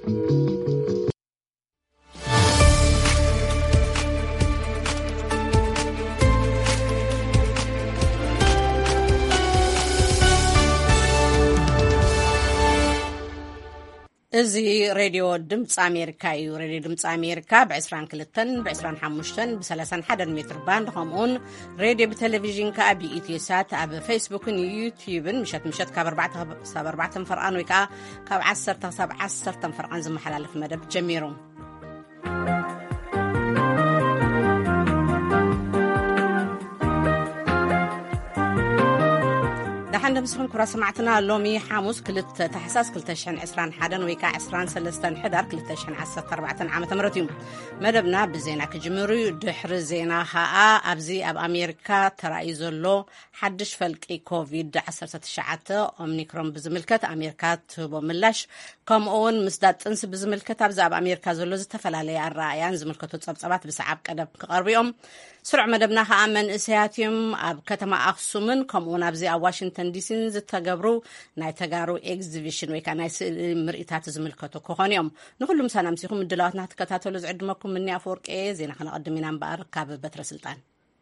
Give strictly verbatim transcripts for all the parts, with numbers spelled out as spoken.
እዚ ሬድዮ ድምፂ ኣሜሪካ እዩ። ሬድዮ ድምፂ ኣሜሪካ ብ22 ብ25 ብ31 ሜትር ባንድ ከምኡን ሬድዮ ብቴሌቪዥን ከዓ ብኢትዮሳት ኣብ ፌስቡክን ዩቲዩብን ምሸት ምሸት ካብ ኣርባዕተ ክሳብ ኣርባዕተ ፍርቃን ወይ ከዓ ካብ ዓሰርተ ክሳብ ዓሰርተ ፍርቃን ዝመሓላለፍ መደብ ጀሚሩ። دحين مسخن كرا سمعتنا لومي حاموس كلت تحساس كلتشن عسران حدن ويكا عسران سلستن حدر كلتشن عسر أربعة عامة مرتين مدبنا بزينا كجمري دحر زينا ها أبزي أب أمريكا ترايزولو حدش فلكي كوفيد عسر تشعات أمنيكروم بزملكة أمريكا بملاش كم أون مسدات تنس بزملكة أبزي أب أمريكا زولو زتفل علي الرأيان زملكة تصبصبات بسعاب كدب قربيهم سرع مدبنا ها من إسياتيم أب كتما أخصومن كم أون أبزي أب واشنطن ديسين زتجبرو ناي تجارو إكزيبيشن ويكا ناي مرئيتات زملكته كهانيهم نقولهم سلام سيكم الدلاتنا تكتاتو لزعد مكم مني أفورك إيه زين خنا قدمينا بار كاب بتر سلطان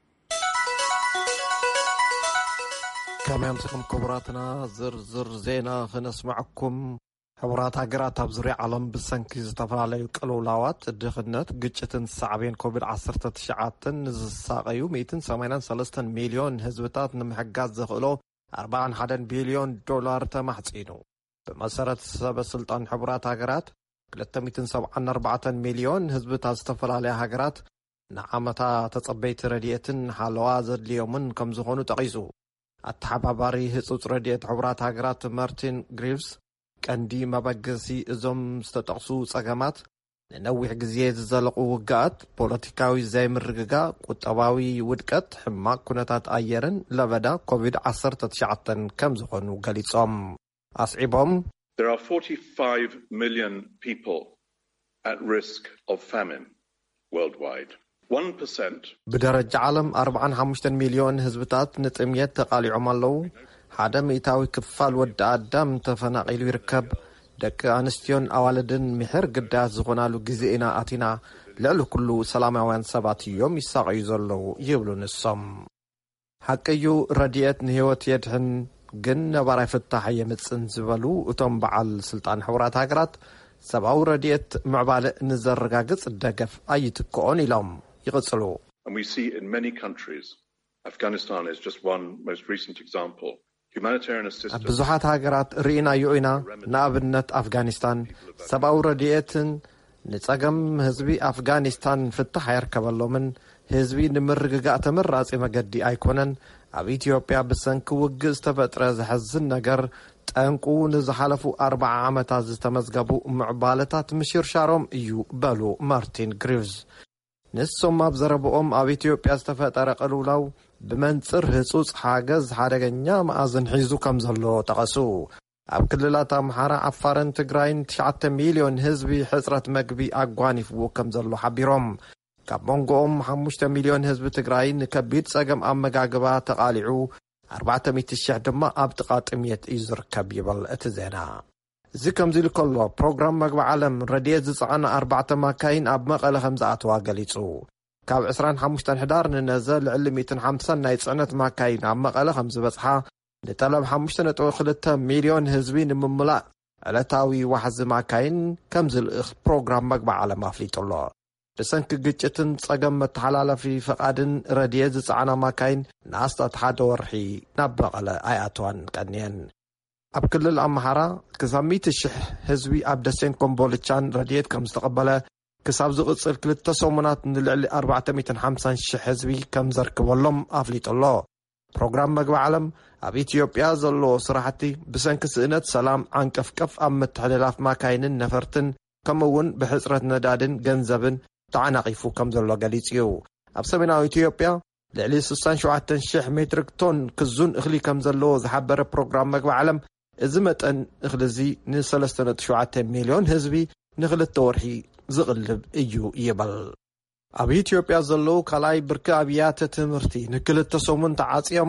كما يمسكم كبراتنا زر زر زينا خنسمعكم حوارات هجرات أبزري عالم بسنكي زتفعلي قلولاوات دخنت قجتن صعبين كوفيد عصرة تشعاتن نزساقيو ميتن سمينان سلستن مليون هزبتات نمحقات زخلو أربعة حدن بليون دولار تمحصينو بمسارة سبب سلطان حبرات هجرات كلتميتن سبعة أربعة مليون هزبتات استفعلي هجرات نعمتا تصبيت رديتن حالوازر اليومن كم زخونو تقيسو التحباباري هصوص رديت حبرات هجرات مارتين غريفز كاندي مباقسي ازوم ستتقصو صغامات ننوح جزيه زلقو وقات بوليتيكاوي زي مرققا قطباوي ودقت حماق كونتات ايرن لبدا كوفيد عصر تتشعطن كم زخونو قليصوم أصعبهم There are forty-five million people at risk of famine worldwide. one percent بدرجة عالم أربعة خمسة مليون هزبتات نتميت تقاليعهم اللو حدا ميتاوي كفال ود آدم تفناقيلو يركب دك أنستيون أوالدن محر قداز زغنالو جزئنا آتنا لعلو كلو سلاموان سباتي يوم يساق يزولو يبلو نصم حكيو رديت نهيوت يدهن جن نباري فتح يمتسن زبالو اتم بعال سلطان حورات هاقرات سباو رديت معبال نزر رقاقص الدقف أي تكوون إلهم يغسلو. And we see in many countries, Afghanistan is just one most recent example. بزحات هاجرات رينا يوينا نابنت أفغانستان سباو رديتن نتساقم هزبي أفغانستان فتح يركب اللو من هزبي نمرقاق تمر راسي مقدي أيكونن أب إثيوبيا بسنك وقز تفتر زحزن نقر تأنقو نزحالفو أربع عامتات زتمزقبو معبالتات مشير شارهم إيو بالو مارتين غريفز نسوم ما بزربوهم أب إثيوبيا استفتر قلولاو بمنصر هصوص حاجز حدغنيا مازن حيزو كمزلو تقسو اب كللات امحاره عفارن تግራይን تسعة مليون ህዝቢ ሕጽረት መግቢ አጓኒፍዎ كمزلو حبيروم كابونغوم خمسة مليون ህዝቢ ትግራይን ከቢድ ጸገም አመጋግባ ተቃሊዑ أربعة مئة ሺህ ድማ ኣብ ጥቃጥምየት ይዝርከብ ይበል እቲ ዜና እዚ ከምዚል ከሎ ፕሮግራም መግቢ ዓለም ረድኤት ዝጸዓና أربعة ማካይን ኣብ መቐለ ከምዝኣተዋ ገሊጹ كاب عسران حمشتن حدار ننزل علميتن حمسن ناي صعنت ماكاين عم مقاله خمس بصحه لطلب حمشتن توخلته مليون هزبين مملا علتاوي وحز ماكاين كمزل بروجرام مقبع على ما فليطلو دسنك ግጭትን ጸገም መተሐላለፊ ፈቃድን ረድኤት ዝጸዓና ማካይን ናስታት ሓደ ወርሒ ናብ መቐለ ኣያቷን ቀንየን ኣብ ክልል ኣምሓራ ከሳሚት ሽሕ ህዝቢ ኣብ ደሴን ኮምቦልቻን ረድኤት ከም ዝተቀበለ كساب زقصل كلتا سومنات نلعلي أربعة مئة وخمسين شح حزبي كم زركبولهم أفليط الله بروغرام مقبع علم أب إثيوبيا زلو صراحتي بسنك سئنت سلام عن كف كف أم متحدلاف ما كاينن نفرتن كمون بحسرة ندادن جنزبن تعناقيفو كم زلو قليتيو أب سمينا إثيوبيا لعلي سسان شوعتن شح مترك تون كزون إخلي كم زلو زحبر بروغرام مقبع علم إزمت أن إخلزي نسلستنت شوعتن مليون هزبي نغلت تورحي زغلب إيو يبل أب إثيوبيا زلو كلاي بركة أبيات تمرتي نكلت سومن تعاصيهم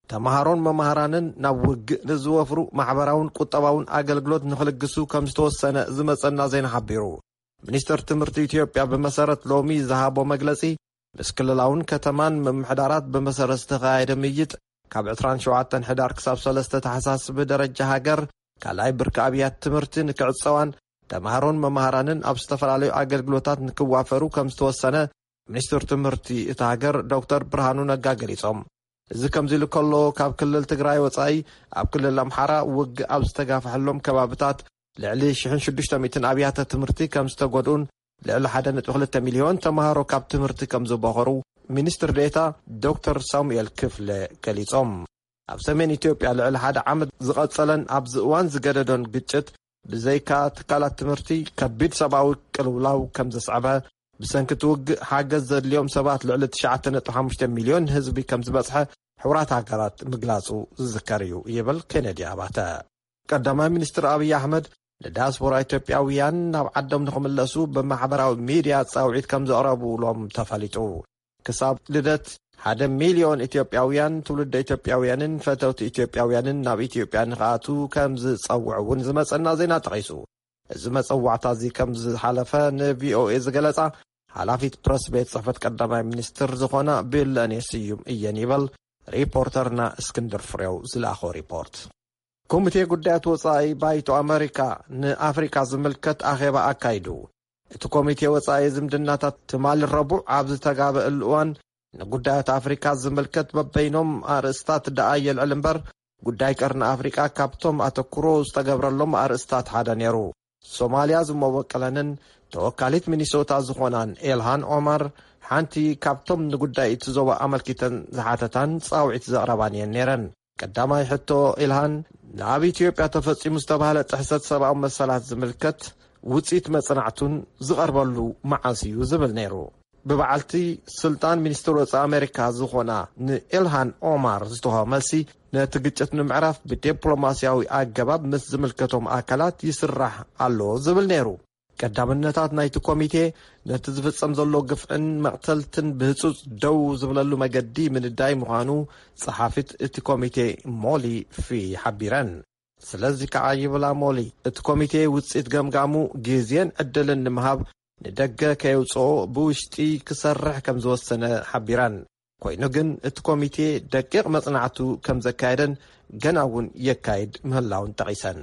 ተማሃሮን መማህራንን ናብ ውግእ ንዝወፍሩ ማሕበራውን ቁጠባውን ኣገልግሎት ንኽልግሱ ከም ዝተወሰነ ዝመጸና ዜና ሓቢሩ። ሚኒስትር ትምህርቲ ኢትዮጵያ ብመሰረት ሎሚ ዝሃቦ መግለጺ ምስ ክልላውን ከተማን ምምሕዳራት ብመሰረት ዝተኻየደ ምይጥ ካብ ዕስራን ሸውዓተን ሕዳር ክሳብ ሰለስተ ታሕሳስ ብደረጃ ሃገር ካልኣይ ብርኪ ኣብያት ትምህርቲ ንክዕጸዋን ተማሃሮን መማህራንን ኣብ ዝተፈላለዩ ኣገልግሎታት ንክዋፈሩ ከም ዝተወሰነ ሚኒስትር ትምህርቲ እቲ ሃገር ዶክተር ብርሃኑ ነጋ ገሊጾም። እዚ ከምዚ ኢሉ ከሎ ካብ ክልል ትግራይ ወጻኢ ኣብ ክልል ኣምሓራ ውግእ ኣብ ዝተጋፍሐሎም ከባብታት ልዕሊ one thousand six hundred ኣብያተ ትምህርቲ ከም ዝተጎድኡን ልዕሊ one point two ሚልዮን ተማሃሮ ካብ ትምህርቲ ከም ዝበኸሩ ሚኒስትር ዴታ ዶክተር ሳሙኤል ክፍለ ገሊጾም። ኣብ ሰሜን ኢትዮጵያ ልዕሊ ሓደ ዓመት ዝቐጸለን ኣብዚ እዋን ዝገደዶን ግጭት ብዘይካ ትካላት ትምህርቲ ከቢድ ሰብኣዊ ቅልውላው ከም ዘስዕበ ብሰንኪ ውግእ ሓገዝ ዘድልዮም ሰባት ልዕሊ ትሽዓተ ነጥቢ ሓሙሽተ ሚልዮን ህዝቢ ከም ዝበጽሐ ሕብራት ሃገራት ምግላጹ ዝዝከር እዩ ይብል ኬነዲ ኣባተ። ቀዳማይ ሚኒስትር ኣብይ ኣሕመድ ንዳያስፖራ ኢትዮጵያውያን ናብ ዓዶም ንኽምለሱ ብማሕበራዊ ሚድያ ጻውዒት ከም ዘቕረቡሎም ተፈሊጡ። ክሳብ ልደት ሓደ ሚልዮን ኢትዮጵያውያን ትውልደ ኢትዮጵያውያንን ፈተውቲ ኢትዮጵያውያንን ናብ ኢትዮጵያ ንኽኣቱ ከም ዝጸውዕ እውን ዝመጸና ዜና ጠቒሱ። እዚ መጸዋዕታ እዚ ከም ዝሓለፈ ንቪኦኤ ዝገለጻ ሓላፊት ፕረስ ቤት ጽሕፈት ቀዳማይ ሚኒስትር ዝኾና ብለኔ ስዩም እየን ይብል ሪፖርተርና እስክንድር ፍሬው ዝለኣኾ ሪፖርት። ኮሚቴ ጉዳያት ወጻኢ ባይቶ ኣሜሪካ ንኣፍሪካ ዝምልከት ኣኼባ ኣካይዱ። እቲ ኮሚቴ ወጻኢ ዝምድናታት ትማሊ ረቡዕ ኣብ ዝተጋበአሉ እዋን ንጉዳያት ኣፍሪካ ዝምልከት በበይኖም ኣርእስታት ደኣ የልዕል እምበር ጉዳይ ቀርኒ ኣፍሪካ ካብቶም ኣተኩሮ ዝተገብረሎም ኣርእስታት ሓደ ነይሩ። ሶማልያ ዝመወቀለንን ተወካሊት ሚኒሶታ ዝኾናን ኤልሃን ኦማር ሓንቲ ካብቶም ንጉዳይ እቲ ዞባ ኣመልኪተን ዝሓተታን ጻውዒት ዘቕረባን እየን ነይረን። ቀዳማይ ሕቶ ኤልሃን ናብ ኢትዮጵያ ተፈጺሙ ዝተባህለ ጥሕሰት ሰብኣዊ መሰላት ዝምልከት ውፂት መጽናዕቱን ዝቐርበሉ መዓስ እዩ ዝብል ነይሩ። ብበዓልቲ ስልጣን ሚኒስትር ወጻኢ ኣሜሪካ ዝኾና ንኤልሃን ኦማር ዝተውሃቦ መልሲ ነቲ ግጭት ንምዕራፍ ብዲፕሎማስያዊ ኣገባብ ምስ ዝምልከቶም ኣካላት ይስራሕ ኣሎ ዝብል ነይሩ። ቀዳምነታት ናይቲ ኮሚቴ ነቲ ዝፍጸም ዘሎ ግፍዕን መቕተልትን ብህጹጽ ደው ዝብለሉ መገዲ ምንዳይ ምዃኑ ጸሓፊት እቲ ኮሚቴ ሞሊ ፊ ሓቢረን። ስለዚ ከዓ ይብላ ሞሊ እቲ ኮሚቴ ውፅኢት ገምጋሙ ግዜን ዕድልን ንምሃብ ንደገ ከየውፅኦ ብውሽጢ ክሰርሕ ከም ዝወሰነ ሓቢራን። ኮይኑ ግን እቲ ኮሚቴ ደቂቕ መጽናዕቱ ከም ዘካየደን ገና እውን የካይድ ምህላውን ጠቒሰን።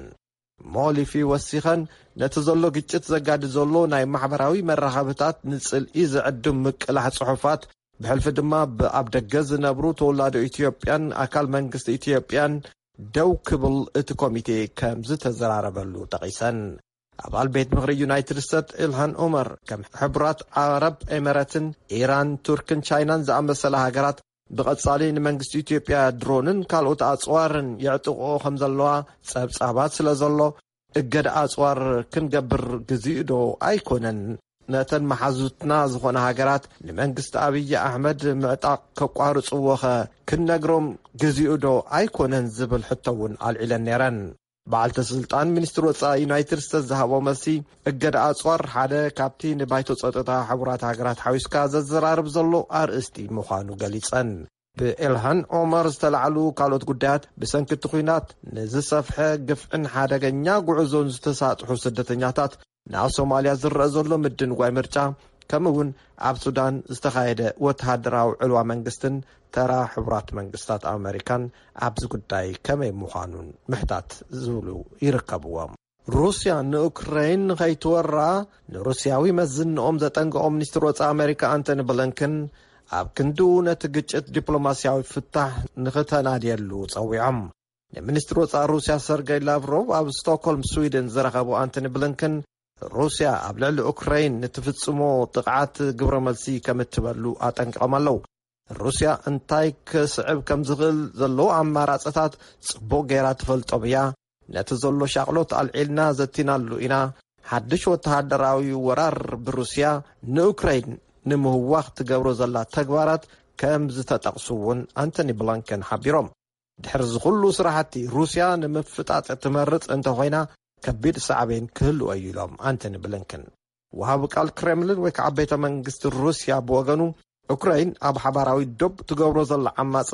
ሞሊፊ ወሲኸን ነቲ ዘሎ ግጭት ዘጋዲ ዘሎ ናይ ማሕበራዊ መራኸብታት ንጽልኢ ዝዕድም ምቅላሕ ጽሑፋት ብሕልፊ ድማ ብኣብ ደገ ዝነብሩ ተወላዲ ኢትዮጵያን ኣካል መንግስቲ ኢትዮጵያን ደው ክብል እቲ ኮሚቴ ከም ዝተዘራረበሉ ጠቒሰን። ኣባል ቤት ምኽሪ ዩናይትድ ስቴትስ ኢልሃን ኦመር ከም ሕብራት ዓረብ ኤሚሬትን ኢራን ቱርክን ቻይናን ዝኣመሰለ ሃገራት ብቐጻሊ ንመንግስቲ ኢትዮጵያ ድሮንን ካልኦት ኣጽዋርን የዕጥቕኦ ከም ዘለዋ ጸብጻባት ስለ ዘሎ እገዳ ኣጽዋር ክንገብር ግዜኡ ዶ ኣይኮነን? ነተን መሓዙትና ዝኾነ ሃገራት ንመንግስቲ ኣብይ ኣሕመድ ምዕጣቕ ከቋርጽዎኸ ክንነግሮም ግዜኡ ዶ ኣይኮነን ዝብል ሕቶ እውን ኣልዒለን ነይረን። በዓልቲ ስልጣን ሚኒስትር ወጻኢ ዩናይትድ ስቴትስ ዝሃቦ መልሲ እገዳ ኣጽዋር ሓደ ካብቲ ንባይቶ ጸጥታ ሕቡራት ሃገራት ሓዊስካ ዘዘራርብ ዘሎ ኣርእስቲ ምዃኑ ገሊጸን። ብኤልሃን ኦመር ዝተላዕሉ ካልኦት ጉዳያት ብሰንኪቲ ኩናት ንዝሰፍሐ ግፍዕን ሓደገኛ ጉዕዞን ዝተሳጥሑ ስደተኛታት ናብ ሶማልያ ዝረአ ዘሎ ምድንጓይ ምርጫ ከምኡውን ኣብ ሱዳን ዝተኻየደ ወተሃደራዊ ዕልዋ መንግስትን ተራ ሕቡራት መንግስታት ኣሜሪካን ኣብዚ ጉዳይ ከመይ ምዃኑን ምሕታት ዝብሉ ይርከብዎም። ሩስያ ንኡክራይን ከይትወራ ንሩስያዊ መዝንኦም ዘጠንቅቖም ሚኒስትር ወጻኢ ኣሜሪካ አንቶኒ ብሊንከን ኣብ ክንዱ ነቲ ግጭት ዲፕሎማስያዊ ፍታሕ ንኽተናድየሉ ጸዊዖም። ንሚኒስትር ወጻኢ ሩስያ ሰርጌይ ላቭሮቭ ኣብ ስቶክሆልም ስዊድን ዝረኸቡ አንቶኒ ብሊንከን ሩስያ ኣብ ልዕሊ ኡክራይን ንትፍጽሞ ጥቕዓት ግብረ መልሲ ከም እትበሉ ኣጠንቂቖም ኣለዉ። ሩስያ እንታይ ክስዕብ ከም ዝኽእል ዘለዎ ኣማራጽታት ጽቡቕ ጌራ ትፈልጦም እያ። ነቲ ዘሎ ሻቕሎት ኣልዒልና ዘቲናሉ ኢና። ሓድሽ ወተሃደራዊ ወራር ብሩስያ ንኡክራይን ንምህዋኽ ትገብሮ ዘላ ተግባራት ከም ዝተጠቕሱ እውን አንቶኒ ብሊንከን ሓቢሮም። ድሕሪ ዝኹሉ ስራሕቲ ሩስያ ንምፍጣጥ ትመርጽ እንተኾይና ከቢድ ሳዕቤን ክህልዎ እዩ ኢሎም አንቶኒ ብሊንከን። ወሃቢ ቃል ክሬምሊን ወይ ከዓ ቤተ መንግስቲ ሩስያ ብወገኑ ኡክራይን ኣብ ሓባራዊ ዶብ ትገብሮ ዘላ ዓማፅን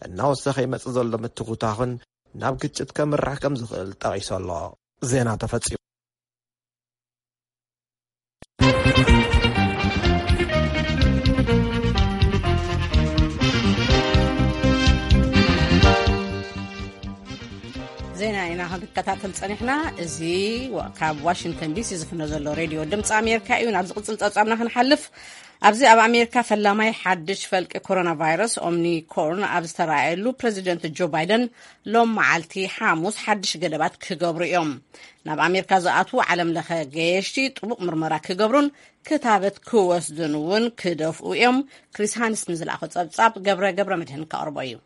እናወሰኸ ይመጽእ ዘሎ ምትኩታኽን ናብ ግጭት ከምርሕ ከም ዝኽእል ጠቒሱ ኣሎ። ዜና ተፈጺሙ ዜና ኢና ክንከታተል ጸኒሕና። እዚ ካብ ዋሽንግተን ዲሲ ዝፍነ ዘሎ ሬድዮ ድምፂ ኣሜሪካ እዩ። ናብ ዝቕጽል ጸብጻብና ክንሓልፍ ኣብዚ ኣብ ኣሜሪካ ፈላማይ ሓድሽ ፈልቂ ኮሮና ቫይረስ ኦምኒኮርን ኣብ ዝተራእየሉ ፕሬዚደንት ጆ ባይደን ሎም መዓልቲ ሓሙስ ሓድሽ ገደባት ክገብሩ እዮም። ናብ ኣሜሪካ ዝኣትዉ ዓለም ለኸ ገየሽቲ ጥቡቕ ምርመራ ክገብሩን ክታበት ክወስዱን እውን ክደፍኡ እዮም። ክሪስ ሃንስ ንዝለኣኾ ጸብጻብ ገብረ ገብረ መድህን ካቕርቦ እዩ።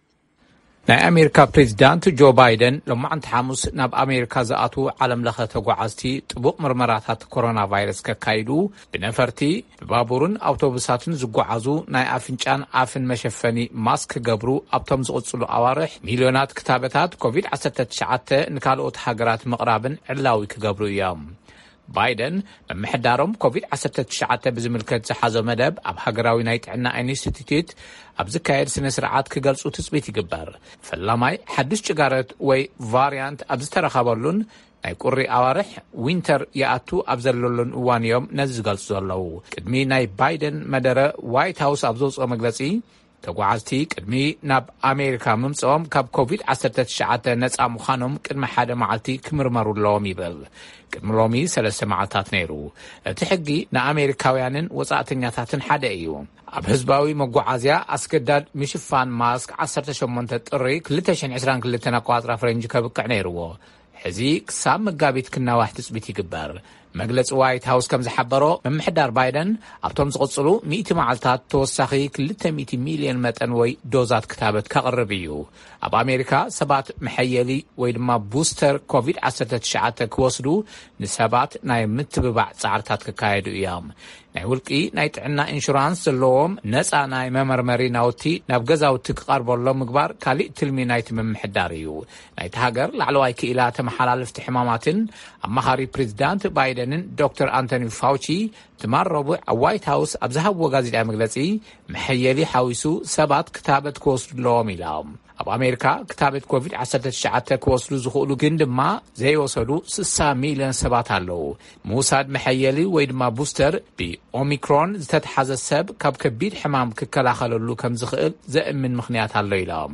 ናይ ኣሜሪካ ፕሬዚዳንት ጆ ባይደን ሎማዓንቲ ሓሙስ ናብ ኣሜሪካ ዝኣትዉ ዓለም ለኸ ተጓዓዝቲ ጥቡቕ ምርመራታት ኮሮና ቫይረስ ከካይዱ ብነፈርቲ ብባቡርን ኣውቶቡሳትን ዝጓዓዙ ናይ ኣፍንጫን ኣፍን መሸፈኒ ማስክ ገብሩ ኣብቶም ዝቕጽሉ ኣዋርሕ ሚልዮናት ክታበታት ኮቪድ ዓሰርተ ትሽዓተ ንካልኦት ሃገራት ምቕራብን ዕላዊ ክገብሩ እዮም። ባይደን መምሕዳሮም ኮቪድ ዓሰርተ ትሽዓተ ብዝምልከት ዝሓዞ መደብ ኣብ ሃገራዊ ናይ ጥዕና ኢንስቲትዩት ኣብ ዝካየድ ስነ ስርዓት ክገልጹ ትጽቢት ይግበር። ፈላማይ ሓድሽ ጭጋረት ወይ ቫርያንት ኣብ ዝተረኸበሉን ናይ ቁሪ ኣዋርሕ ዊንተር ይኣቱ ኣብ ዘለሉን እዋን እዮም ነዚ ዝገልጹ ዘለዉ። ቅድሚ ናይ ባይደን መደረ ዋይት ሃውስ ኣብ ዘውፅኦ መግለጺ ተጓዓዝቲ ቅድሚ ናብ ኣሜሪካ ምምጽኦም ካብ ኮቪድ ዓሰርተ ትሽዓተ ነጻ ምዃኖም ቅድሚ ሓደ መዓልቲ ክምርመሩ ኣለዎም ይብል። ቅድሚ ሎሚ ሰለስተ መዓልትታት ነይሩ። እቲ ሕጊ ንኣሜሪካውያንን ወጻእተኛታትን ሓደ እዩ። ኣብ ህዝባዊ መጓዓዝያ ኣስገዳድ ምሽፋን ማስክ ዓሰርተ ሸሞንተ ጥሪ ክልተ ሽሕን ዒስራን ክልተን ኣቆጻጽራ ፈረንጂ ከብቅዕ ነይሩዎ። ሕዚ ክሳብ መጋቢት ክናዋሕ ትጽቢት ይግበር። መግለፂ ዋይት ሃውስ ከም ዝሓበሮ መምሕዳር ባይደን ኣብቶም ዝቕጽሉ ሚእቲ መዓልትታት ተወሳኺ ክልተ ሚእቲ ሚልዮን መጠን ወይ ዶዛት ክታበት ከቕርብ እዩ። ኣብ ኣሜሪካ ሰባት መሐየሊ ወይ ድማ ቡስተር ኮቪድ ዓሰርተ ትሽዓተ ክወስዱ ንሰባት ናይ ምትብባዕ ጻዕርታት ክካየዱ እዮም። ናይ ውልቂ ናይ ጥዕና ኢንሹራንስ ዘለዎም ነፃ ናይ መመርመሪ ናውቲ ናብ ገዛውቲ ክቐርበሎም ምግባር ካሊእ ትልሚ ናይቲ ምምሕዳር እዩ። ናይቲ ሃገር ላዕለዋይ ክኢላ ተመሓላለፍቲ ሕማማትን ኣማኻሪ ፕሬዚዳንት ባይደንን ዶክተር አንቶኒ ፋውቺ ትማል ረቡዕ ኣብ ዋይት ሃውስ ኣብ ዝሃብዎ ጋዜጣዊ መግለጺ መሐየሊ ሓዊሱ ሰባት ክታበት ክወስዱ ኣለዎም ኢሎም። ኣብ ኣሜሪካ ክታበት ኮቪድ ዓሰርተ ትሽዓተ ክወስዱ ዝኽእሉ ግን ድማ ዘይወሰዱ ስሳ ሚልዮን ሰባት ኣለዉ። ምውሳድ መሐየሊ ወይ ድማ ቡስተር ብኦሚክሮን ዝተተሓዘ ሰብ ካብ ከቢድ ሕማም ክከላኸለሉ ከም ዝኽእል ዘእምን ምኽንያት ኣሎ ኢሎም።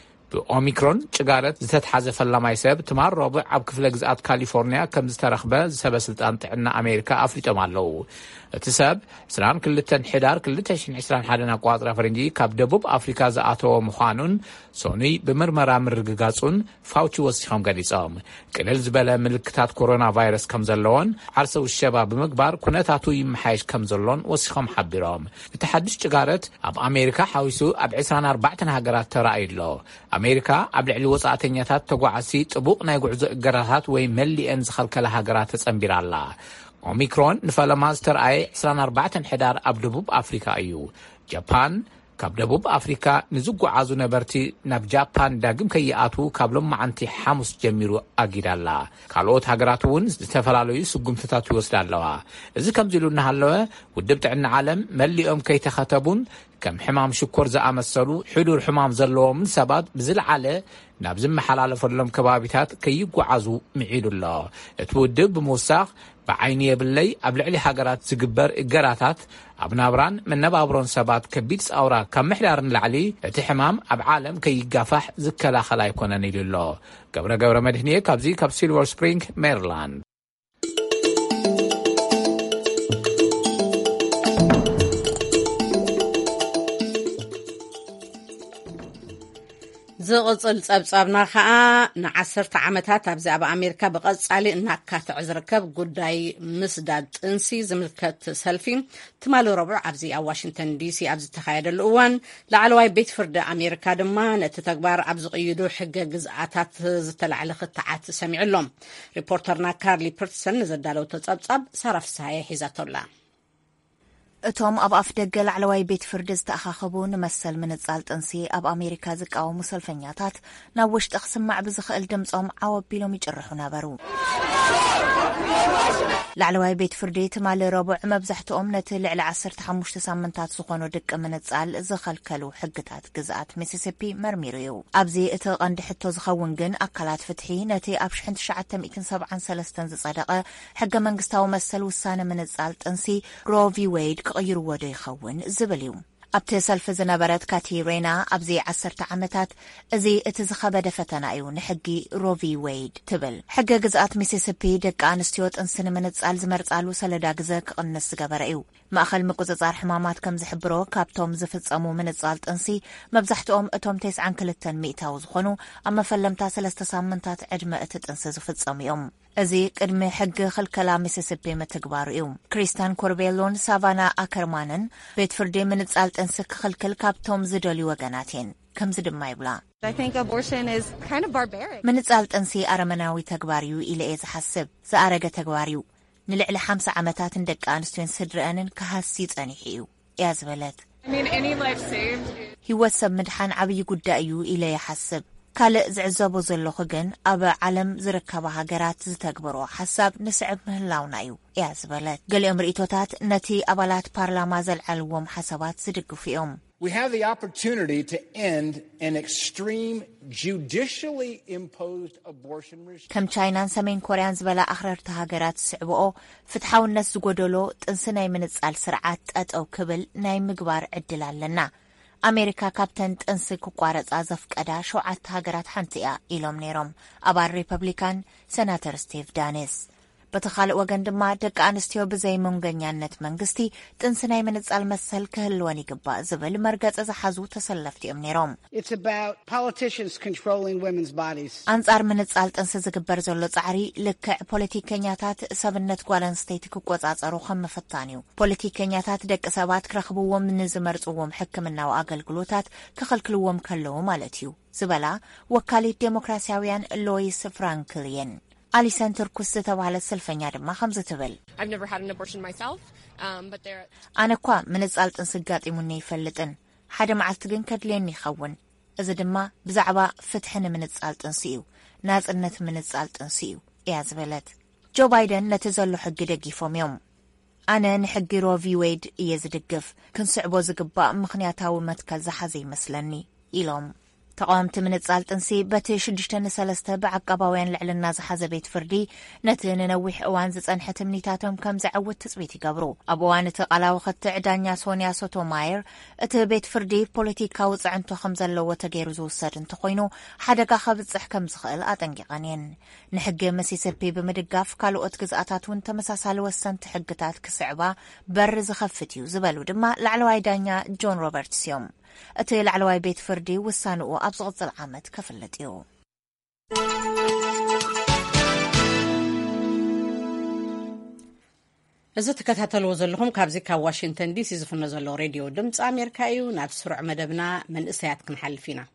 ብኦሚክሮን ጭጋረት ዝተተሓዘ ፈላማይ ሰብ ትማል ረቡዕ ኣብ ክፍለ ግዝኣት ካሊፎርኒያ ከም ዝተረኽበ ሰበስልጣን ጥዕና ኣሜሪካ ኣፍሊጦም ኣለዉ። እቲ ሰብ ዕስራን ክልተን ሕዳር ክልተ ሽሕን ዒስራን ሓደን ኣቆጻጽራ ፈረንጂ ካብ ደቡብ ኣፍሪካ ዝኣተወ ምዃኑን ሶኒ ብምርመራ ምርግጋጹን ፋውቺ ወሲኾም ገሊጾም። ቅልል ዝበለ ምልክታት ኮሮና ቫይረስ ከም ዘለዎን ዓርሰ ውሸባ ብምግባር ኩነታቱ ይመሓየሽ ከም ዘሎን ወሲኾም ሓቢሮም። እቲ ሓድሽ ጭጋረት ኣብ ኣሜሪካ ሓዊሱ ኣብ ዒስራን ኣርባዕተ ሃገራት ተራእዩ ኣሎ። ኣሜሪካ ኣብ ልዕሊ ወጻእተኛታት ተጓዓዝቲ ጥቡቕ ናይ ጉዕዞ እገራታት ወይ መሊአን ዝኸልከለ ሃገራት ተጸንቢራ ኣላ። ኦሚክሮን ንፈለማ ዝተረኣየ ዕስራን ኣርባዕተ ሕዳር ኣብ ደቡብ ኣፍሪካ እዩ። ጃፓን ካብ ደቡብ ኣፍሪካ ንዝጓዓዙ ነበርቲ ናብ ጃፓን ዳግም ከይኣቱ ካብ ሎማዓንቲ ሓሙስ ጀሚሩ ኣጊዳላ። ካልኦት ሃገራት እውን ዝተፈላለዩ ስጉምትታት ይወስዳ ኣለዋ። እዚ ከምዚ ኢሉ እናሃለወ ውድብ ጥዕና ዓለም መሊኦም ከይተኸተቡን ከም ሕማም ሽኮር ዝኣመሰሉ ሕዱር ሕማም ዘለዎምን ሰባት ብዝለዓለ ናብ ዝመሓላለፈሎም ከባቢታት ከይጓዓዙ ምዒዱ ኣሎ። እቲ ውድብ ብምውሳኽ ብዓይኒ የብለይ ኣብ ልዕሊ ሃገራት ዝግበር እገራታት ኣብ ናብራን መነባብሮን ሰባት ከቢድ ጻውራ ካብ ምሕዳርን ላዕሊ እቲ ሕማም ኣብ ዓለም ከይጋፋሕ ዝከላኸል ኣይኮነን ኢሉ ኣሎ። ገብረ ገብረ መድህንየ ካብዚ ካብ ሲልቨር ስፕሪንግ ሜሪላንድ። ዝቕጽል ጸብጻብና ከዓ ንዓሰርተ ዓመታት ኣብዚ ኣብ ኣሜሪካ ብቐጻሊ እናካትዕ ዝርከብ ጉዳይ ምስዳድ ጥንሲ ዝምልከት ሰልፊ ትማል ረቡዕ ኣብዚ ኣብ ዋሽንግተን ዲሲ ኣብ ዝተኻየደሉ እዋን ላዕለዋይ ቤት ፍርዲ ኣሜሪካ ድማ ነቲ ተግባር ኣብ ዝቕይዱ ሕገ ግዝኣታት ዝተላዕለ ክትዓት ሰሚዑሎም። ሪፖርተርና ካርሊ ፐርትሰን ንዘዳለወቶ ጸብጻብ ሳራ ፍስሓየ ሒዛቶላ። እቶም ኣብ ኣፍ ደገ ላዕለዋይ ቤት ፍርዲ ዝተኣኻኸቡ ንመሰል ምንጻል ጥንሲ ኣብ ኣሜሪካ ዝቃወሙ ሰልፈኛታት ናብ ውሽጢ ክስማዕ ብዝኽእል ድምፆም ዓወቢሎም ይጭርሑ ነበሩ። ላዕለዋይ ቤት ፍርዲ ትማሊ ረቡዕ መብዛሕትኦም ነቲ ልዕሊ ዓሰርተ ሓሙሽተ ሳምንታት ዝኾኑ ደቂ ምንጻል ዝኸልከሉ ሕግታት ግዝኣት ሚሲሲፒ መርሚሩ እዩ። ኣብዚ እቲ ቀንዲ ሕቶ ዝኸውን ግን ኣካላት ፍትሒ ነቲ ኣብ ሽሕ ትሽዓተ ሚእትን ሰብዓን ሰለስተን ዝጸደቐ ሕገ መንግስታዊ መሰል ውሳነ ምንጻል ጥንሲ ሮ ቪ ዌይድ ክቕይርዎ ዶ ይኸውን ዝብል እዩ። ኣብቲ ሰልፊ ዝነበረት ካቲ ሬና ኣብዚ ዓሰርተ ዓመታት እዚ እቲ ዝኸበደ ፈተና እዩ ንሕጊ ሮ ቪ ዌይድ ትብል። ሕጊ ግዝኣት ሚሲሲፒ ደቂ ኣንስትዮ ጥንሲ ንምንጻል ዝመርጻሉ ሰለዳ ግዜ ክቕንስ ዝገበረ እዩ። ማእኸል ምቁፅጻር ሕማማት ከም ዝሕብሮ ካብቶም ዝፍጸሙ ምንጻል ጥንሲ መብዛሕትኦም እቶም ተስዓን ክልተን ሚእታዊ ዝኾኑ ኣብ መፈለምታ ሰለስተ ሳምንታት ዕድመ እቲ ጥንሲ ዝፍጸሙ እዮም። እዚ ቅድሚ ሕጊ ክልከላ ሚሲሲፒ ምትግባሩ እዩ። ክሪስተን ኮርቤሎን ሳቫና ኣከርማንን ቤት ፍርዲ ምንጻል ጥንሲ ክኽልክል ካብቶም ዝደልዩ ወገናት እየን። ከምዚ ድማ ይብላ ምንጻል ጥንሲ ኣረመናዊ ተግባር እዩ ኢለ እየ ዝሓስብ። ዝኣረገ ተግባር እዩ። ንልዕሊ ሓምሳ ዓመታት ደቂ ኣንስትዮን ስድረአንን ክሃሲ ጸኒሑ እዩ እያ ዝበለት። ህይወት ሰብ ምድሓን ዓብዪ ጉዳይ እዩ ኢለ ይሓስብ። ካልእ ዝዕዘቦ ዘለኹ ግን ኣብ ዓለም ዝርከባ ሃገራት ዝተግበሮ ሓሳብ ንስዕብ ምህላውና እዩ እያ ዝበለት። ገሊኦም ርእቶታት ነቲ ኣባላት ፓርላማ ዘልዓልዎም ሓሳባት ዝድግፉ እዮም። We have the opportunity to end an extreme judicially imposed abortion regime. ከም ቻይናን ሰሜን ኮርያን ዝበላ ኣኽረርቲ ሃገራት ዝስዕብኦ ፍትሓውነት ዝጎደሎ ጥንሲ ናይ ምንጻል ስርዓት ጠጠው ክብል ናይ ምግባር ዕድል ኣለና። ኣሜሪካ ካብተን ጥንሲ ክቋረጻ ዘፍቀዳ ሸውዓተ ሃገራት ሓንቲ እያ ኢሎም ነይሮም ኣባል ሪፐብሊካን ሰናተር ስቲቭ ዳኒስ። በቲ ካልእ ወገን ድማ ደቂ ኣንስትዮ ብዘይ መንገኛነት መንግስቲ ጥንሲ ናይ ምንጻል መሰል ክህልወን ይግባእ ዝብል መርገጽ ዝሓዙ ተሰለፍቲ እዮም ነይሮም። ኣንጻር ምንጻል ጥንሲ ዝግበር ዘሎ ጻዕሪ ልክዕ ፖለቲከኛታት ሰብነት ጓል ኣንስተይቲ ክቆጻጸሩ ከም ምፍታን እዩ። ፖለቲከኛታት ደቂ ሰባት ክረኽብዎም ንዝመርጽዎም ሕክምናዊ ኣገልግሎታት ክኸልክልዎም ከለዉ ማለት እዩ ዝበላ ወካሊት ዴሞክራሲያውያን ሎይስ ፍራንክሊየን። አሊሰን ትርኩስ ዝተባሃለ ሰልፈኛ ድማ ከምዚ ትብል ኣነ እኳ ምንጻል ጥንሲ ጋጢሙኒ ይፈልጥን ሓደ መዓልቲ ግን ከድልየኒ ይኸውን። እዚ ድማ ብዛዕባ ፍትሒ ንምንጻል ጥንሲ እዩ ናጽነት ምንጻል ጥንሲ እዩ እያ ዝበለት። ጆ ባይደን ነቲ ዘሎ ሕጊ ደጊፎም እዮም። ኣነ ንሕጊ ሮ ቪ ዌይድ እየ ዝድግፍ ክንስዕቦ ዝግባእ ምኽንያታዊ መትከል ዝሓዘ ይመስለኒ ኢሎም። ተቃወምቲ ምንጻል ጥንሲ በቲ ሽዱሽተ ንሰለስተ ብዓቀባውያን ልዕልና ዝሓዘ ቤት ፍርዲ ነቲ ንነዊሕ እዋን ዝጸንሐ ትምኒታቶም ከም ዝዕውት ትጽቢት ይገብሩ። ኣብ እዋን እቲ ቃላዊ ክትዕ ዳኛ ሶንያ ሶቶማየር እቲ ቤት ፍርዲ ፖለቲካዊ ጽዕንቶ ከም ዘለዎ ተገይሩ ዝውሰድ እንተኾይኑ ሓደጋ ከብጽሕ ከም ዝኽእል ኣጠንቂቐን እየን። ንሕጊ ሚሲሲፒ ብምድጋፍ ካልኦት ግዝኣታት እውን ተመሳሳሊ ወሰንቲ ሕግታት ክስዕባ በር ዝኸፍት እዩ ዝበሉ ድማ ላዕለዋይ ዳኛ ጆን ሮበርትስ እዮም። እቲ ላዕለዋይ ቤት ፍርዲ ውሳንኡ ኣብ ዝቕጽል ዓመት ከፍልጥ እዩ። እዚ ትከታተልዎ ዘለኹም ካብዚ ካብ ዋሽንግተን ዲሲ ዝፍኖ ዘሎ ሬድዮ ድምፂ ኣሜሪካ እዩ። ናብ ስሩዕ መደብና መንእሰያት ክንሓልፍ ኢና።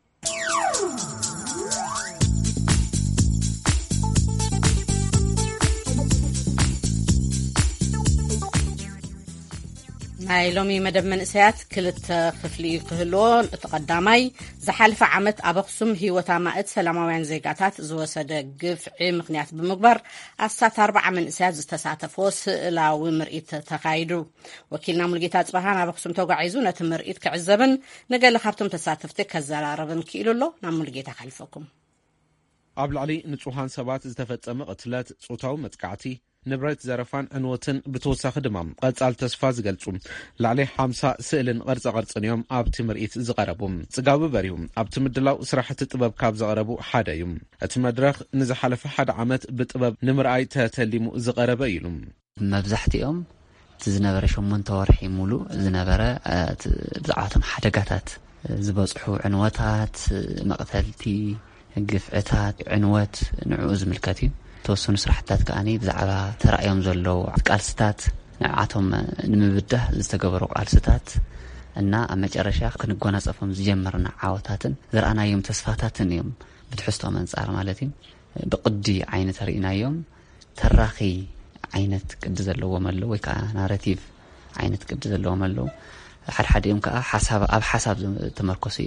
ናይ ሎሚ መደብ መንእሰያት ክልተ ክፍሊ ክህልዎ። እቲ ቀዳማይ ዝሓለፈ ዓመት ኣብ ኣኽሱም ህይወት ማእት ሰላማውያን ዜጋታት ዝወሰደ ግፍዒ ምክንያት ብምግባር ኣሳት ኣርባዓ መንእሰያት ዝተሳተፈዎ ስእላዊ ምርኢት ተኻይዱ። ወኪልና ሙልጌታ ጽባሃ ናብ ኣኽሱም ተጓዒዙ ነቲ ምርኢት ክዕዘብን ንገለ ካብቶም ተሳተፍቲ ከዘራረብን ክኢሉ ኣሎ። ናብ ሙልጌታ ከሕልፈኩም። ኣብ ላዕሊ ንጹሃን ሰባት ዝተፈጸመ ቅትለት፣ ጾታዊ መጥቃዕቲ፣ ንብረት ዘረፋን ዕንወትን ብተወሳኺ ድማ ቀጻል ተስፋ ዝገልጹ ላዕሊ ሓምሳ ስእልን ቅርጻ ቅርጽን እዮም ኣብቲ ምርኢት ዝቐረቡ። ጽጋቡ በሪሁ ኣብቲ ምድላው ስራሕቲ ጥበብ ካብ ዘቐረቡ ሓደ እዩ። እቲ መድረኽ ንዝሓለፈ ሓደ ዓመት ብጥበብ ንምርኣይ ተተሊሙ ዝቐረበ ኢሉ መብዛሕትኦም እቲ ዝነበረ ሸሞንተ ወርሒ ሙሉእ ዝነበረ ብዛዕባቶም ሓደጋታት ዝበጽሑ ዕንወታት፣ መቕተልቲ፣ ግፍዕታት፣ ዕንወት ንዕኡ ዝምልከት እዩ። ተወሰኑ ስራሕታት ከኣኒ ብዛዕባ ተራእዮም ዘለዉ ቃልስታት ንዓቶም ንምብዳህ ዝተገበሩ ቃልስታት እና ኣብ መጨረሻ ክንጎናጸፎም ዝጀመርና ዓወታትን ዘርኣናዮም ተስፋታትን እዮም። ብትሕዝቶም አንጻር ማለት እዩ ብቅዲ ዓይነት ርኢናዮም ተራኺ ዓይነት ቅዲ ዘለዎም ኣለዉ ወይ ከዓ ናሬቲቭ ዓይነት ቅዲ ዘለዎም ኣለዉ። ሓድሓድ እዮም ከዓ ሓሳብ ኣብ ሓሳብ ተመርኮሱ እዮም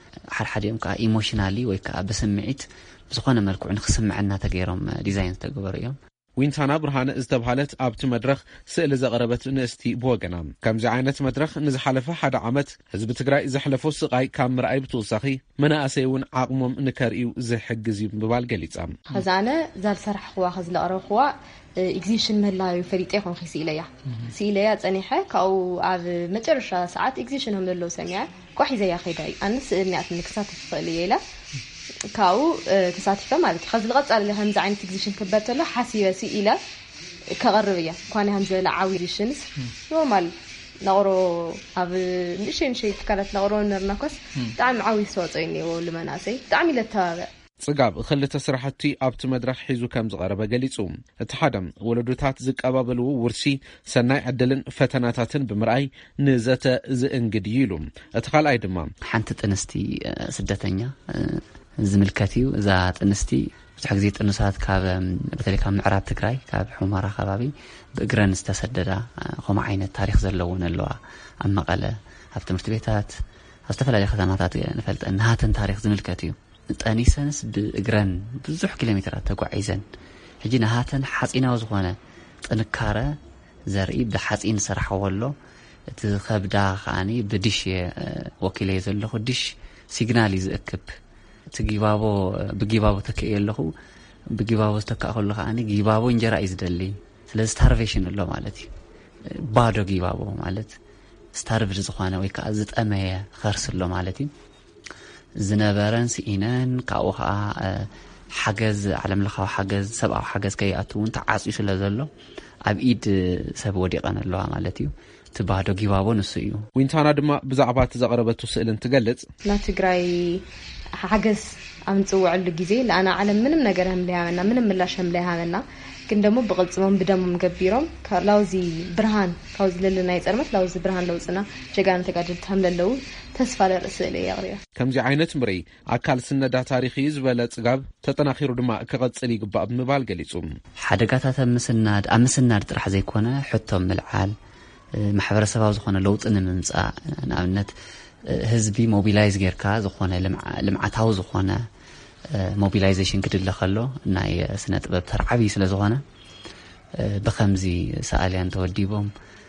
ሓድሓዲኦም ከዓ ኢሞሽናሊ ወይ ከዓ በስምዒት ዝኾነ መልክዕ ንክስምዐና ተገይሮም ዲዛይን ተገበሩ እዮም ዊንታና ብርሃነ ዝተባሃለት ኣብቲ መድረኽ ስእሊ ዘቕረበት ንእስቲ ብወገና ከምዚ ዓይነት መድረኽ ንዝሓለፈ ሓደ ዓመት ህዝቢ ትግራይ ዘሕለፎ ስቃይ ካብ ምርኣይ ብተወሳኺ መናእሰይ እውን ዓቕሞም ንከርእዩ ዝሕግዝ እዩ ምባል ገሊጻ خزانه زال سرح خوا خز لقرب خوا اكزيشن ملاي فريق يكون خسيليا سيليا صنيحه كاو اب مجرشا ساعات اكزيشن هم لو سنيا كوحي زي خيداي انس نيات نكسات فليلا كاو تساتفه مالتي خز لقص على همز عين اكزيشن كبرتله حاسيه سيلا كغربيه كان همز لعاويشنز نورمال نورو اب نشين شيء كانت نورو نرناكس طعم عاوي صوتيني ولمناسي طعم للتابع ጽጋብ ክልተ ስራሕቲ ኣብቲ መድረኽ ሒዙ ከም ዝቐረበ ገሊጹ እቲ ሓደም ወለዶታት ዝቀባበሉ ውርሲ ሰናይ ዕድልን ፈተናታትን ብምርኣይ ንዘተ ዝእንግድ ይሉ እቲ ካልኣይ ድማ ሓንቲ ጥንስቲ ስደተኛ ዝምልከት እዩ እዛ ጥንስቲ ብዙሕ ግዜ ጥንሳት ካብ በተለይ ካብ ምዕራብ ትግራይ ካብ ሑመራ ከባቢ ብእግረን ዝተሰደዳ ከምኡ ዓይነት ታሪክ ዘለዎን ኣለዋ ኣብ መቐለ ኣብ ትምህርቲ ቤታት ኣብ ዝተፈላለዩ ከተማታት ንፈልጥ ናሃተን ታሪክ ዝምልከት እዩ ጠኒሰንስ ብእግረን ብዙሕ ኪሎሜትራት ተጓዒዘን ሕጂ ናሃተን ሓጺናዊ ዝኾነ ጥንካረ ዘርኢ ብሓጺን ስራሕወሎ እቲ ከብዳ ከኣኒ ብድሽ ወኪለ ዘለኹ ድሽ ሲግናል ይዝእክብ እቲ ጊባቦ ብጊባቦ ተከየ ኣለኹ ብጊባቦ ዝተካኸሉ ከኣኒ ጊባቦ እንጀራ እዩ ዝደሊ ስለዚ ስታርቬሽን ኣሎ ማለት እዩ ባዶ ጊባቦ ማለት ስታርቭድ ዝኾነ ወይ ከዓ ዝጠመየ ኸርስ ኣሎ ማለት እዩ ዝነበረን ሲኢነን ካብኡ ከዓ ሓገዝ ዓለም ለኻዊ ሓገዝ ሰብኣዊ ሓገዝ ከይኣትውን ተዓፅዩ ስለ ዘሎ ኣብ ኢድ ሰብ ወዲቐን ኣለዋ ማለት እዩ ትባዶ ጊባቦ ንሱ እዩ ዊንታና ድማ ብዛዕባ እቲ ዘቕረበቱ ስእልን ትገልጽ ና ትግራይ ሓገዝ ኣምፅውዕሉ ግዜ ለኣና ዓለም ምንም ነገር ህምለያመና ምንም ምላሽ ህምለያመና ግን ደግሞ ብቕልጽሞም ብደሞም ገቢሮም ካላውዚ ብርሃን ካውዚ ለለና ይጸርመት ላውዚ ብርሃን ለውጽና ጀጋን ተጋድልት ህምለለው ተስፋ ለርእስለ ይቕሪያ ከምዚ ዓይነት ምርኢይ ኣካል ስነዳ ታሪኺ ዝበለ ጽጋብ ተጠናኺሩ ድማ ክቐጽል ይግባእ ብምባል ገሊጹ ሓደጋታት ምስናድ ኣምስናድ ጥራሕ ዘይኮነ ሕቶም ምልዓል ማሕበረሰባዊ ዝኾነ ለውጥ ንምምጻእ ንኣብነት ህዝቢ ሞቢላይዝ ጌርካ ዝኾነ ልምዓታዊ ዝኾነ ሞቢላይዜሽን ክድለ ከሎ ናይ ስነ ጥበብ ተርዓቢ ስለ ዝኾነ ብኸምዚ ሰኣልያን ተወዲቦም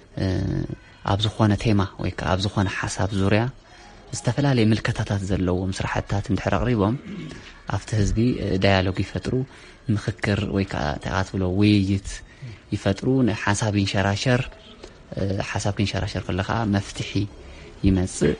ኣብ ዝኾነ ቴማ ወይ ከዓ ኣብ ዝኾነ ሓሳብ ዙርያ ዝተፈላለዩ ምልከታታት ዘለዎም ስራሕታት እንድሕር ኣቕሪቦም ኣብቲ ህዝቢ ዳያሎግ ይፈጥሩ ምክክር ወይ ከዓ ተኣትብሎ ውይይት ይፈጥሩ ንሓሳብ ይንሸራሸር ሓሳብ ክንሸራሸር ከለኻ መፍትሒ ይመጽእ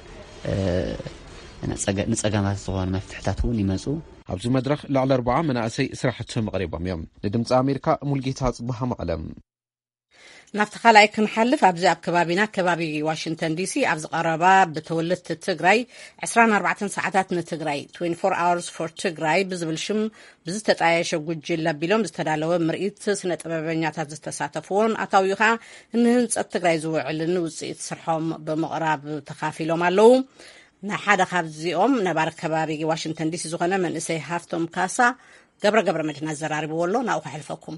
ንጸገማት ዝኾኑ መፍትሕታት እውን ይመጹ ኣብዚ መድረኽ ላዕሊ ኣርባዓ መናእሰይ ስራሕቶም ኣቕሪቦም እዮም ንድምፂ ኣሜሪካ ሙልጌታ ጽቡሃ መቐለም ናብቲ ካልኣይ ክንሓልፍ ኣብዚ ኣብ ከባቢና ከባቢ ዋሽንግተን ዲሲ ኣብ ዝቐረባ ብተወለድቲ ትግራይ عشرين أربعة ሰዓታት ንትግራይ twenty-four hours for ትግራይ ብዝብል ሽም ብዝተጣየሸ ጉጅለ ኣቢሎም ዝተዳለወ ምርኢት ስነ ጥበበኛታት ዝተሳተፍዎን ኣታዊኻ ንህንፀት ትግራይ ዝውዕልን ውፅኢት ስርሖም ብምቕራብ ተኻፊሎም ኣለው ንሓደ ካብዚኦም ነባር ከባቢ ዋሽንግተን ዲሲ ዝኾነ መንእሰይ ሃፍቶም ካሳ ገብረ ገብረ መድህና ዘራሪብዎ ኣሎ ናብኡ ክሕልፈኩም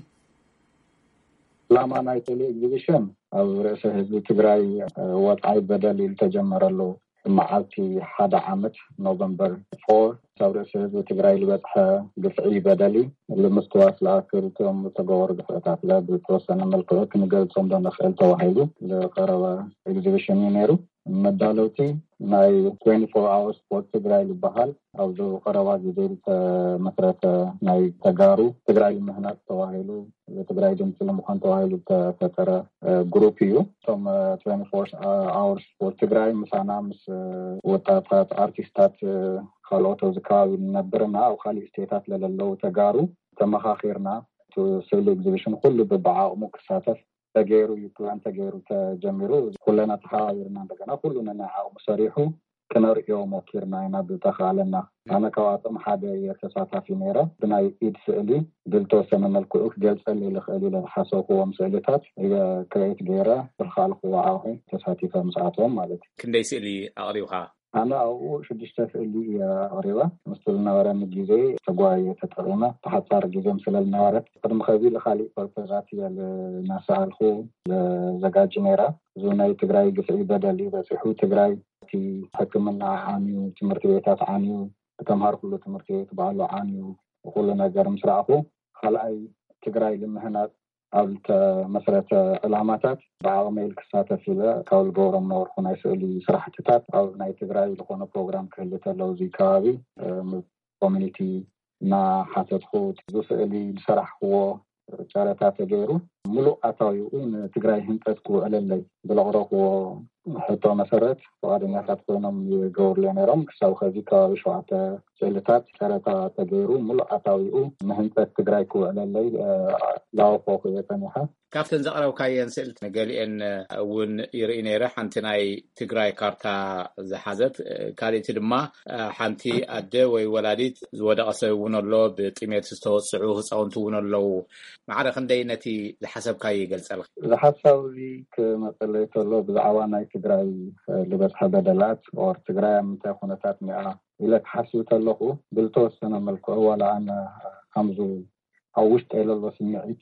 ላማ ናይ ቴሌ ኤግዚቢሽን ኣብ ርእሰ ህዝቢ ትግራይ ወጣይ በደል ተጀመረሉ መዓልቲ ሓደ ዓመት ኖቨምበር four ኣብ ርእሰ ህዝቢ ትግራይ ዝበፅሐ ግፍዒ በደሊ ንምስትዋስ ለኣክርቶም ተገበሩ ግፍዕታት ብተወሰነ መልክዑ ክንገልጾም ዶ ንኽእል ተባሂሉ ዝቐረበ ኤግዚቢሽን እዩ ነይሩ መዳለውቲ ናይ twenty-four hours for ትግራይ ዝበሃል ኣብዚ ቀረባ ግዜ መሰረተ ናይ ተጋሩ ትግራይ ምህናት ተባሂሉ ትግራይ ድምፂ ንምዃን ተባሂሉ ተፈጠረ ግሩፕ እዩ እቶም twenty-four hours for ትግራይ ምሳና ምስ ወጣታት ኣርቲስታት ካልኦት ኣብዚ ከባቢ ነበርና ኣብ ካሊእ ስቴታት ለለለው ተጋሩ ተመኻኺርና ስእሊ ኤግዚቢሽን ኩሉ ብዓቕሙ ክሳተፍ ተገይሩ ፕላን ተገይሩ ተጀሚሩ ኩለና ተሓባቢርና እንደገና ኩሉና ናይ ዓቕሙ ሰሪሑ ክነርእዮ ሞኪርና ኢና ብተኻለና ኣነ ካብኣቶም ሓደ የተሳታፊ ነይረ ብናይ ኢድ ስእሊ ብልተወሰነ መልክዑ ክገልጸሊ ልኽእል ኢለ ዝሓሰብክዎም ስእልታት ክሬት ገይረ ብልኻልኩ ዓኹ ተሳቲፈ ምስኣቶም ማለት እዩ ክንደይ ስእሊ ኣቕሪብካ أنا أو شديشة اللي قريبة مثلنا ورا مجيزي تقوى تتقيمة تحصار جيزي مثل النوارد قدم خبيل خالي فالفزاتي الناس الخو لزقاء جنيرة زوناي تقراي قفعي بدلي بسيحو تقراي في حكمنا عانيو تمرتبيتات عانيو تمهار كله تمرتبيت بعلو عانيو وكل نجار مسرعه خلأي تقراي لمهنات أو مسألة العامات بعض الكسات في كول جورم نور هنا يسألي صراحة أو ناي تقرأي لقونا برنامج كله تلوزي كابي كوميونيتي ما حسد خود يسألي صراحة هو شارتات غيره ملو أتايون تقرأي هنتسكو على اللي بالغرق و حتى مسارات وعدنا تقولنا يجور لنا رم كساو خزيكا وشوعة سيلتات شارتات غيره ملو أتايون مهنت تقرأيكو على اللي لا فوق يتنيها كابتن زقراو كاين سئلت نقالي ان اون يرئيني رح حانتناي تقراي كارتا زحازت كاليت دما حانتي أدى ويولاديت زودا قصيون الله بقيمة استوصعوه صعونتون الله معرخ اندينتي لحسب كاي قلت ألخ لحسب لي كمثلا الله بزعوانا تقراي لبسها بدلات أو تقراي متاخونتات مئة إلا تحسوت الله بالتوسنا ملكو ولا أنا حمزو أو وشت إلى الله سمعت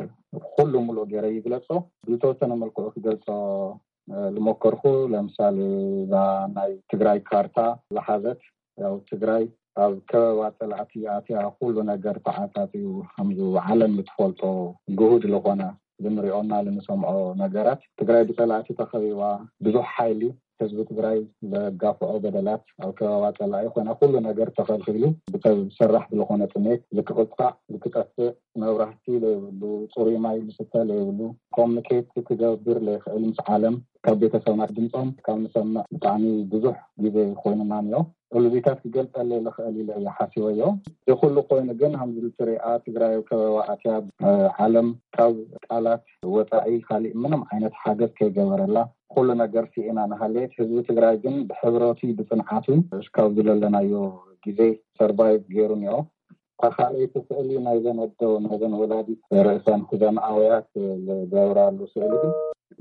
كل ملو جري يجلسوا بالتوسنا ملكو يجلسوا المكرخو لمثال إذا ناي تقراي كارتا لحظات أو تقراي أو كوات العتياتي كل نجار تعاتي وحمزو علم متفولتو جهود لغنا بنريونا لنسمعو نجارات تقراي بطلعتي تخويوا بزوح حيلي حزب تقراي لقافو بدلات أو كوات العيقنا كل نجار تخلخلو بتسرح بلغنا تنيك لكقطع لكتأثر نورحتي لطوري معي لستة لولو كومنيكيت تجاوبر لعلم عالم كبيت سونات دمتهم كان نسمع تعني بزوح جيبه خوينا نانيو ولبيتات قلت اللي لخالي لأي حاسويو يقول له قوينا جن هم الفريقات تقرأي وكواتياب عالم كاو آلات وطعي خالي منهم عينة حاجات كي جوار الله كلنا قرسي إنا نهاليت حزب تقرأي جن بحضراتي بصنعاتي شكاو دلالنا يو جيزي سربايف جيرونيو فخالي تسألي نايزان ودو نايزان ولادي رئيسان خزان آويات الدورة اللوسيلي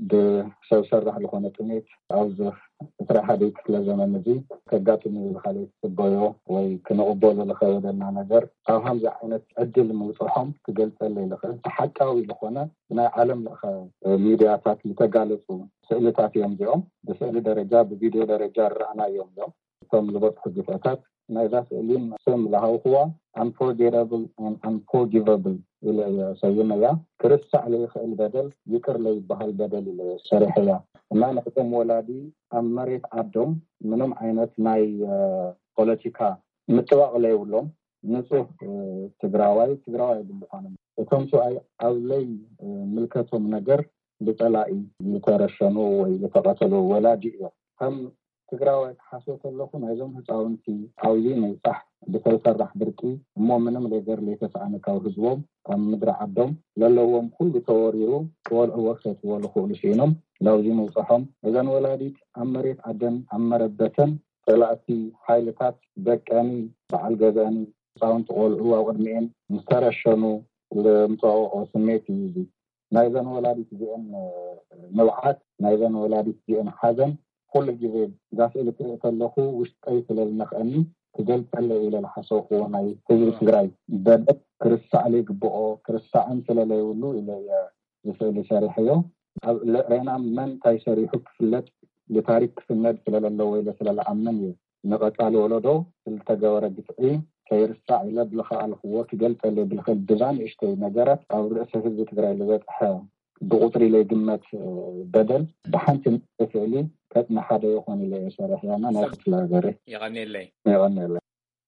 بسو سرح لخونة تنيت عوز اتراحة ديك لزمان نزي كقاتني الخالي تبايو ويكنقبول لخيودة نانجر او همزة عينة عدل موصحهم كقلت اللي لخيودة حكاوي لخونة بنا عالم لخيودة ميدياتات لتقالسوا سئلتات يوم يوم بسئل درجة بفيديو درجة رعنا يوم يوم ثم لبط حدثات نايزا سئلين سم لها هو unforgettable and unforgivable إلى سيما يا كرس عليه البدل ذكر لي بها البدل الشريحية ما نقدم ولادي أمريت عبدهم منهم عينة ناي بوليتيكا متواق لي ولهم نصف تقراوي تقراوي بالبقانم وكم سؤال أولي ملكتهم نجر بطلائي يترشنوا ويتقتلوا ولادي هم تقراوي حاسوت اللهم عزم هتعاونتي عاوزين صح بتوسرح بركي مو منهم ليجر لي تسعنا كاو هزوم كم مدرع عبدهم للوهم كل توريرو كل وقت ولا كل شيءهم لازم يصحهم إذا ولادي أمرت عدن أمربتن طلعتي حيلتات بكاني بعل جزاني صاون تقول هو ورمين مسترشنو لمتوع سميتي يجي نايزن ولادي تجين نوعات نايزن ولادي تجين حزن كل جزء ذات اللي تلقوه وش أي سلال نخأني تجل تلا إلى الحسوق وناي تجري سجراي بدأ كرس عليك بقى كرس عن سلال يقولوا إلى يسأل شارحيه رأينا من تاي شارحك في اللت لتاريخ في الناد سلال الله إلى سلال عمني نقطع ولده التجارة بتاعي كيرسع إلى بلخاء القوة تجل تلا بالخل دجان إشتي نجارة أو رأسه في تجري لذات حا بقطري لجمة بدل بحنت فعلي كتنا حدا يخون اللي يشارح يعني أنا أخذ لا غيره يغني اللي يغني اللي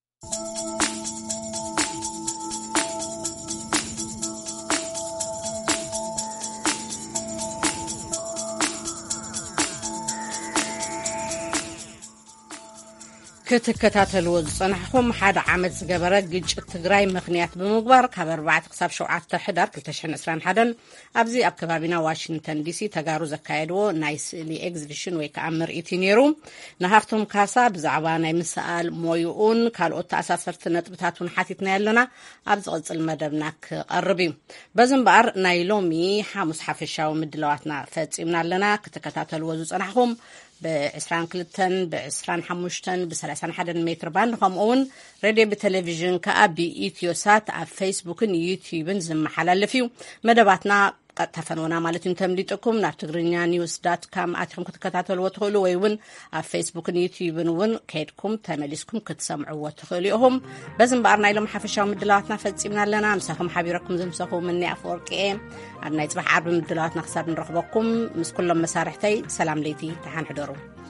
كتكتاتلو صنحهم حدا عمد زغبره ግጭት ትግራይ ምክንያት በመግባር ካብ ኣርባዕተ ክሳብ ሸውዓተ ሕዳር ክልተ ሽሕን ዕስራን ሓደን ኣብዚ ኣብ ከባቢና ዋሽንግተን ዲሲ ተጋሩ ዘካየድዎ ናይ ስእሊ ኤግዚቢሽን ወይ ከዓ ምርኢት ነይሩ ንሃፍቶም ካሳ ብዛዕባ ናይ ምሳኣል ሞዩኡን ካልኦት ተኣሳሰርቲ ነጥብታቱን ሓቲትና ያለና ኣብ ዝቕፅል መደብና ክቐርብ እዩ በዝምባር ናይ ሎሚ ሓሙስ ሓፈሻዊ ምድላዋትና ፈፂምና ኣለና ክትከታተልዎ ዝጸናሕኩም بعشران كلتن بعشران حموشتن بسلاسان حدا متر باند خمون راديو بتلفزيون كأبي إثيوسات على فيسبوك يوتيوب زم حلال فيو مدباتنا قد تفنونا مالتين تمليتكم نار تغرينيا نيوز دات كام أتهم كتكتاتلو وتخلو ويون على فيسبوك يوتيوب ون كيدكم تمليسكم كتسمعوا وتخليهم بزن بارنا لهم حفشاو مدلاتنا فلسيبنا لنا مساكم حبيركم زمساكم مني أفوركي أرنا يتصبح عرب مدلاتنا خسار نرغبكم مس كل مسارحتي سلام ليتي تحان حضروا